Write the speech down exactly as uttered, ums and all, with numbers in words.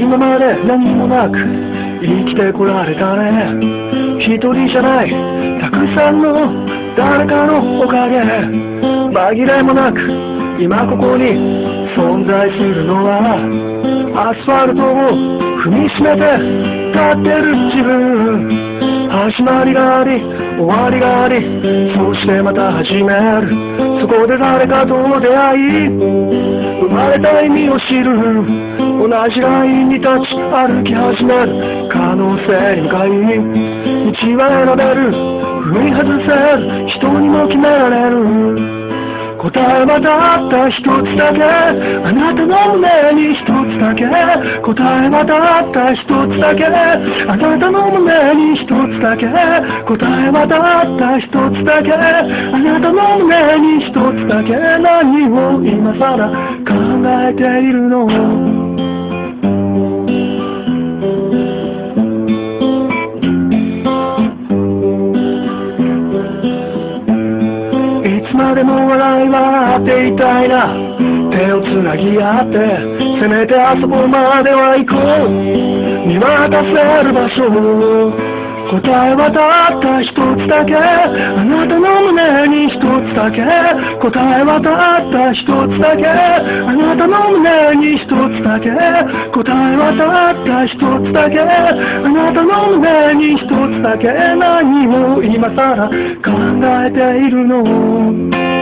今まで何もなく生きてこられたね。一人じゃないたくさんの誰かのおかげ、紛れもなく今ここに存在するのはアスファルトを踏みしめて立ってる自分。始まりがあり終わりがあり、そしてまた始める。そこで誰かと出会い生まれた意味を知る。同じラインに立ち歩き始める。可能性に向かい道は選べる。踏み外せる人にも決められる。答えはたった一つだけ、あなたの胸に一つだけ。答えはたった一つだけ、あなたの胸に一つだけ。答えはたった一つだけ、あなたの胸に一つだけ。何を今さら考えているの？いつまでも笑いはあっていたいな。手をつなぎ合ってせめてあそこまでは行こう。見渡せる場所、答えはたった一つだけ、あなたの胸に一つだけ。答えはたった一つだけ、あなたの胸に一つだけ。答えはたった一つだけ、あなたの胸に一つだけ。何を今さら考えているの？